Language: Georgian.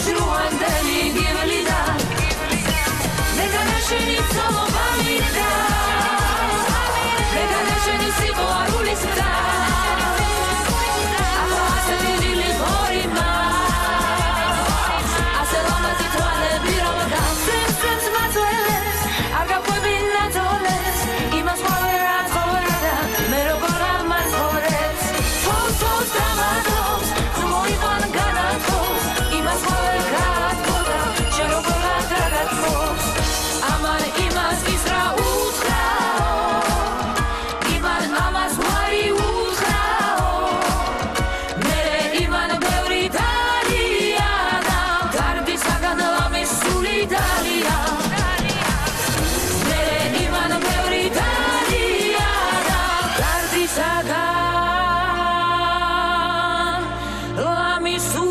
ჟრუანდელი გივლიდა მეგანაშენი ცოლობა მინდა მეგანაშენი სიყვარულის მდა ახლა ასე დილი ხორიმა ასე ლამაზი თვალები რომ დავსწრებს მაწველებს არ გაყვებინა თოლებს იმას ყვავერა ცხოვრება მე როგორ ამაცხოვრებს თოვს დამატოს მოიყვან განათხოვს იმას ყვავერ გაათქოდა შენ როგორ გადაგათხოვს ამან იმას ის რა უთხრაო იმან ამას ვარი უთხრაო მე იმან ბევრი დარია და გარდისაგან ლამის სული დარია მე იმან ბევრი დარია და გარდისაგან ლამის სული